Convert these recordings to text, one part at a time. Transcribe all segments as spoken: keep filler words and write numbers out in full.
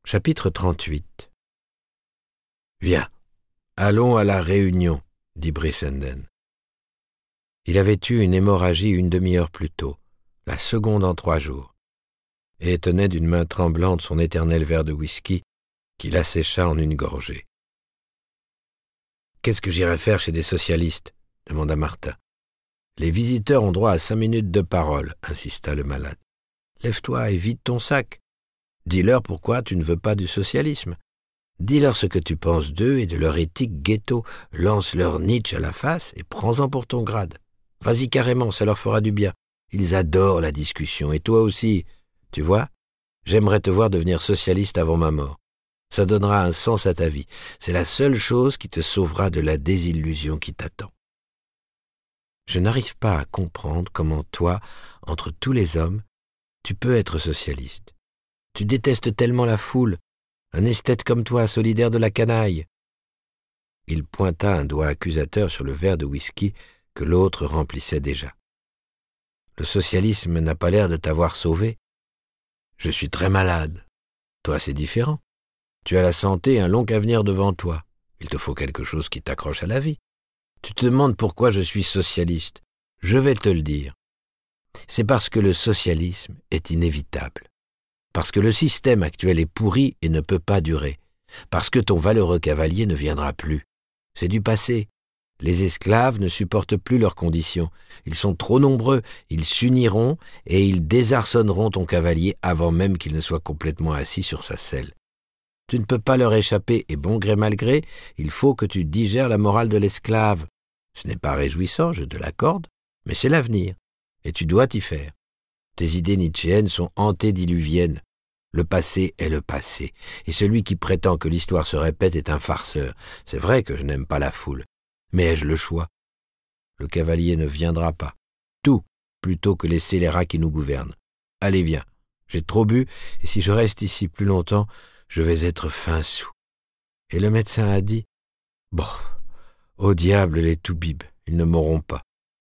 Chapitre trente-huit. « Viens, allons à la Réunion, dit Brissenden. Il avait eu une hémorragie une demi-heure plus tôt, la seconde en trois jours, et tenait d'une main tremblante son éternel verre de whisky qu'il assécha en une gorgée. « Qu'est-ce que j'irai faire chez des socialistes ?» demanda Martin. « Les visiteurs ont droit à cinq minutes de parole, » insista le malade. « Lève-toi et vide ton sac. Dis-leur pourquoi tu ne veux pas du socialisme. Dis-leur ce que tu penses d'eux et de leur éthique ghetto. Lance-leur Nietzsche à la face et prends-en pour ton grade. Vas-y carrément, ça leur fera du bien. Ils adorent la discussion, et toi aussi. Tu vois, j'aimerais te voir devenir socialiste avant ma mort. Ça donnera un sens à ta vie. C'est la seule chose qui te sauvera de la désillusion qui t'attend. Je n'arrive pas à comprendre comment toi, entre tous les hommes, tu peux être socialiste. Tu détestes tellement la foule, un esthète comme toi, solidaire de la canaille. » Il pointa un doigt accusateur sur le verre de whisky que l'autre remplissait déjà. « Le socialisme n'a pas l'air de t'avoir sauvé. Je suis très malade. Toi, c'est différent. Tu as la santé et un long avenir devant toi. Il te faut quelque chose qui t'accroche à la vie. Tu te demandes pourquoi je suis socialiste. Je vais te le dire. C'est parce que le socialisme est inévitable. Parce que le système actuel est pourri et ne peut pas durer. Parce que ton valeureux cavalier ne viendra plus. C'est du passé. Les esclaves ne supportent plus leurs conditions. Ils sont trop nombreux. Ils s'uniront et ils désarçonneront ton cavalier avant même qu'il ne soit complètement assis sur sa selle. Tu ne peux pas leur échapper et bon gré mal gré, il faut que tu digères la morale de l'esclave. Ce n'est pas réjouissant, je te l'accorde, mais c'est l'avenir, et tu dois t'y faire. Tes idées nietzschéennes sont antédiluviennes. Le passé est le passé, et celui qui prétend que l'histoire se répète est un farceur. C'est vrai que je n'aime pas la foule, mais ai-je le choix? Le cavalier ne viendra pas. Tout, plutôt que les scélérats qui nous gouvernent. Allez, viens, j'ai trop bu, et si je reste ici plus longtemps, je vais être fin sous. Et le médecin a dit, « Bon, au diable les toubibs, ils ne mourront pas. »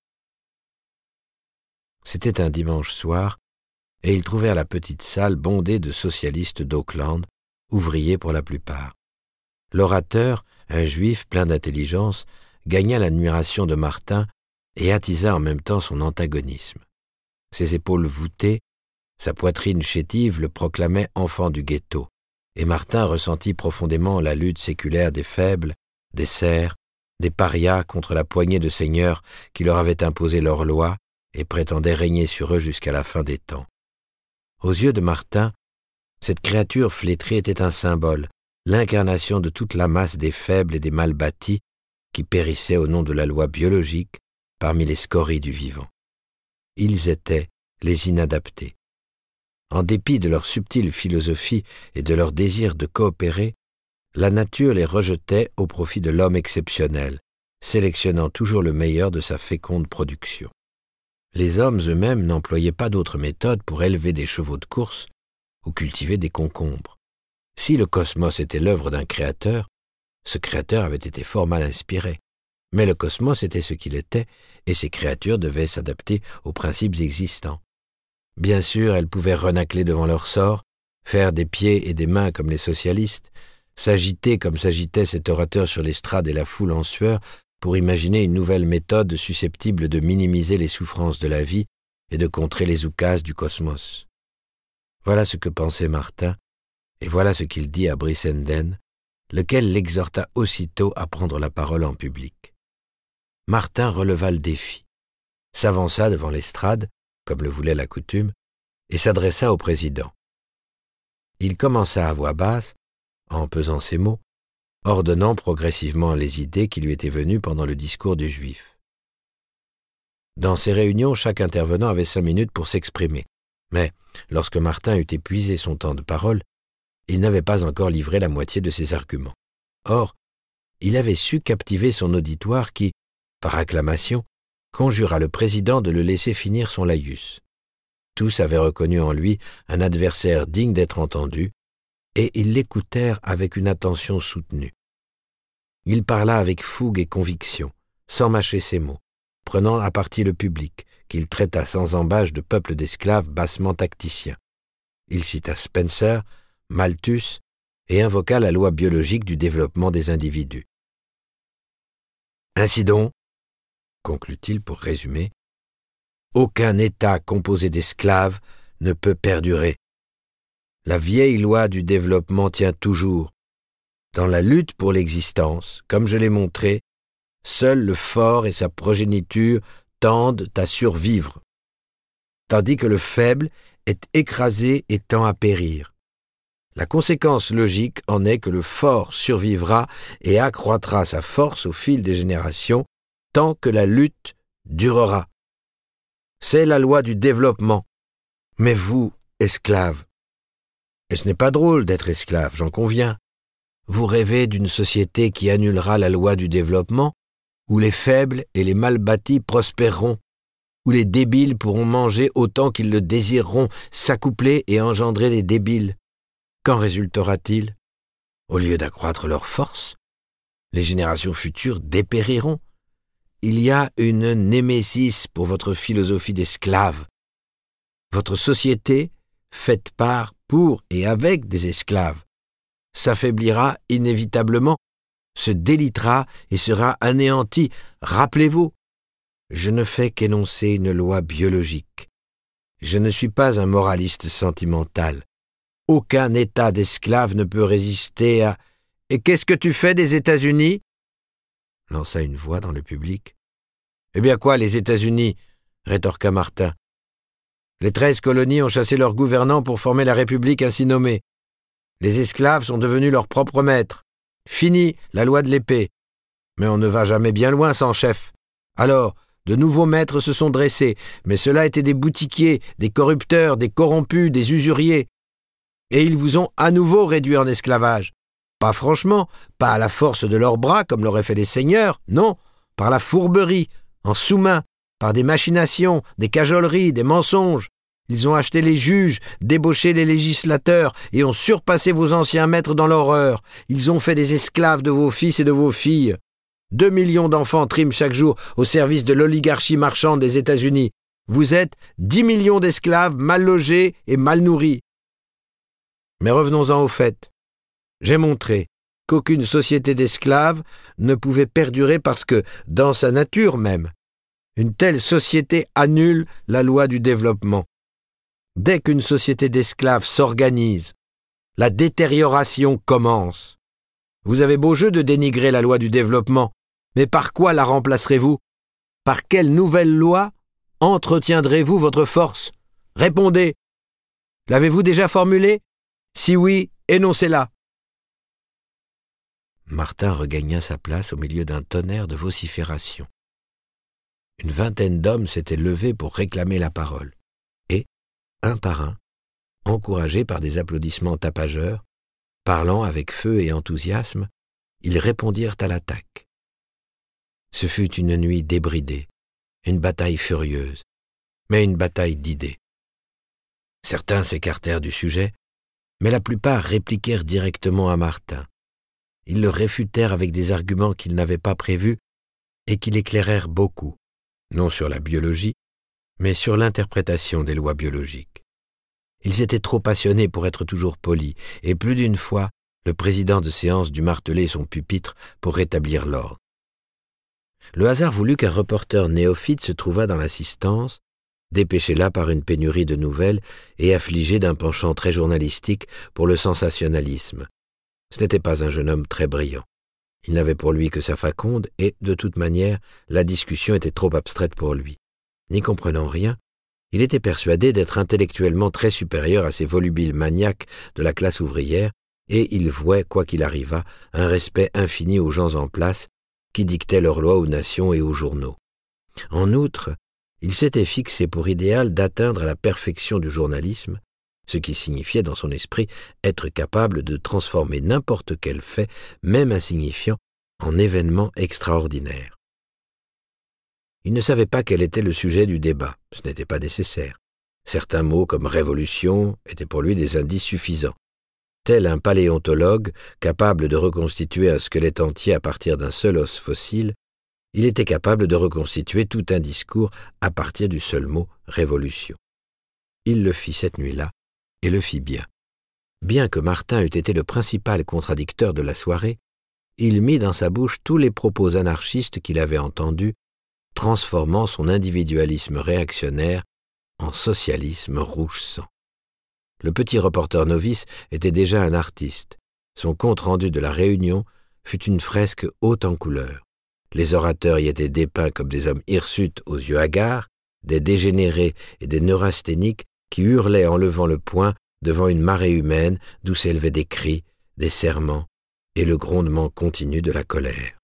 C'était un dimanche soir, et ils trouvèrent la petite salle bondée de socialistes d'Auckland, ouvriers pour la plupart. L'orateur, un juif plein d'intelligence, gagna l'admiration de Martin et attisa en même temps son antagonisme. Ses épaules voûtées, sa poitrine chétive le proclamaient enfant du ghetto, et Martin ressentit profondément la lutte séculaire des faibles, des serfs, des parias contre la poignée de seigneurs qui leur avaient imposé leurs lois et prétendaient régner sur eux jusqu'à la fin des temps. Aux yeux de Martin, cette créature flétrie était un symbole, l'incarnation de toute la masse des faibles et des mal bâtis qui périssaient au nom de la loi biologique parmi les scories du vivant. Ils étaient les inadaptés. En dépit de leur subtile philosophie et de leur désir de coopérer, la nature les rejetait au profit de l'homme exceptionnel, sélectionnant toujours le meilleur de sa féconde production. Les hommes eux-mêmes n'employaient pas d'autre méthode pour élever des chevaux de course ou cultiver des concombres. Si le cosmos était l'œuvre d'un créateur, ce créateur avait été fort mal inspiré. Mais le cosmos était ce qu'il était, et ces créatures devaient s'adapter aux principes existants. Bien sûr, elles pouvaient renacler devant leur sort, faire des pieds et des mains comme les socialistes, s'agiter comme s'agitait cet orateur sur l'estrade et la foule en sueur, pour imaginer une nouvelle méthode susceptible de minimiser les souffrances de la vie et de contrer les oukases du cosmos. Voilà ce que pensait Martin, et voilà ce qu'il dit à Brissenden, lequel l'exhorta aussitôt à prendre la parole en public. Martin releva le défi, s'avança devant l'estrade, comme le voulait la coutume, et s'adressa au président. Il commença à voix basse, en pesant ses mots, ordonnant progressivement les idées qui lui étaient venues pendant le discours du juif. Dans ces réunions, chaque intervenant avait cinq minutes pour s'exprimer, mais lorsque Martin eut épuisé son temps de parole, il n'avait pas encore livré la moitié de ses arguments. Or, il avait su captiver son auditoire qui, par acclamation, conjura le président de le laisser finir son laïus. Tous avaient reconnu en lui un adversaire digne d'être entendu, et ils l'écoutèrent avec une attention soutenue. Il parla avec fougue et conviction, sans mâcher ses mots, prenant à partie le public, qu'il traita sans embâche de peuple d'esclaves bassement tacticiens. Il cita Spencer, Malthus, et invoqua la loi biologique du développement des individus. Ainsi donc, conclut-il pour résumer, aucun État composé d'esclaves ne peut perdurer. La vieille loi du développement tient toujours. Dans la lutte pour l'existence, comme je l'ai montré, seul le fort et sa progéniture tendent à survivre, tandis que le faible est écrasé et tend à périr. La conséquence logique en est que le fort survivra et accroîtra sa force au fil des générations tant que la lutte durera. C'est la loi du développement. Mais vous, esclaves, et ce n'est pas drôle d'être esclave, j'en conviens, vous rêvez d'une société qui annulera la loi du développement, où les faibles et les mal bâtis prospéreront, où les débiles pourront manger autant qu'ils le désireront, s'accoupler et engendrer des débiles. Qu'en résultera-t-il? Au lieu d'accroître leur force, les générations futures dépériront. Il y a une némésis pour votre philosophie d'esclave. Votre société, faite par, pour et avec des esclaves, s'affaiblira inévitablement, se délitera et sera anéantie. Rappelez-vous, je ne fais qu'énoncer une loi biologique. Je ne suis pas un moraliste sentimental. Aucun État d'esclaves ne peut résister à « Et qu'est-ce que tu fais des États-Unis » lança une voix dans le public. « Eh bien quoi, les États-Unis » rétorqua Martin. « Les treize colonies ont chassé leurs gouvernants pour former la République ainsi nommée. Les esclaves sont devenus leurs propres maîtres. Fini la loi de l'épée. Mais on ne va jamais bien loin sans chef. Alors, de nouveaux maîtres se sont dressés, mais ceux-là étaient des boutiquiers, des corrupteurs, des corrompus, des usuriers. Et ils vous ont à nouveau réduit en esclavage. Pas franchement, pas à la force de leurs bras comme l'auraient fait les seigneurs, non, par la fourberie, en sous-main, par des machinations, des cajoleries, des mensonges. Ils ont acheté les juges, débauché les législateurs et ont surpassé vos anciens maîtres dans l'horreur. Ils ont fait des esclaves de vos fils et de vos filles. Deux millions d'enfants triment chaque jour au service de l'oligarchie marchande des États-Unis. Vous êtes dix millions d'esclaves mal logés et mal nourris. Mais revenons-en au fait. J'ai montré qu'aucune société d'esclaves ne pouvait perdurer parce que, dans sa nature même, une telle société annule la loi du développement. Dès qu'une société d'esclaves s'organise, la détérioration commence. Vous avez beau jeu de dénigrer la loi du développement, mais par quoi la remplacerez-vous? Par quelle nouvelle loi entretiendrez-vous votre force? Répondez. L'avez-vous déjà formulée? Si oui, énoncez-la. Martin regagna sa place au milieu d'un tonnerre de vociférations. Une vingtaine d'hommes s'étaient levés pour réclamer la parole, et, un par un, encouragés par des applaudissements tapageurs, parlant avec feu et enthousiasme, ils répondirent à l'attaque. Ce fut une nuit débridée, une bataille furieuse, mais une bataille d'idées. Certains s'écartèrent du sujet, mais la plupart répliquèrent directement à Martin. Ils le réfutèrent avec des arguments qu'ils n'avaient pas prévus et qui l'éclairèrent beaucoup, non sur la biologie, mais sur l'interprétation des lois biologiques. Ils étaient trop passionnés pour être toujours polis, et plus d'une fois, le président de séance dut marteler son pupitre pour rétablir l'ordre. Le hasard voulut qu'un reporter néophyte se trouvât dans l'assistance, dépêché là par une pénurie de nouvelles et affligé d'un penchant très journalistique pour le sensationnalisme. Ce n'était pas un jeune homme très brillant. Il n'avait pour lui que sa faconde et, de toute manière, la discussion était trop abstraite pour lui. N'y comprenant rien, il était persuadé d'être intellectuellement très supérieur à ces volubiles maniaques de la classe ouvrière et il vouait, quoi qu'il arrivât, un respect infini aux gens en place qui dictaient leurs lois aux nations et aux journaux. En outre, il s'était fixé pour idéal d'atteindre à la perfection du journalisme, ce qui signifiait dans son esprit être capable de transformer n'importe quel fait, même insignifiant, en événement extraordinaire. Il ne savait pas quel était le sujet du débat, ce n'était pas nécessaire. Certains mots comme « révolution » étaient pour lui des indices suffisants. Tel un paléontologue capable de reconstituer un squelette entier à partir d'un seul os fossile, il était capable de reconstituer tout un discours à partir du seul mot « révolution ». Il le fit cette nuit-là, et le fit bien. Bien que Martin eût été le principal contradicteur de la soirée, il mit dans sa bouche tous les propos anarchistes qu'il avait entendus, transformant son individualisme réactionnaire en socialisme rouge-sang. Le petit reporter novice était déjà un artiste. Son compte-rendu de la réunion fut une fresque haute en couleurs. Les orateurs y étaient dépeints comme des hommes hirsutes aux yeux hagards, des dégénérés et des neurasthéniques qui hurlaient en levant le poing devant une marée humaine d'où s'élevaient des cris, des serments et le grondement continu de la colère.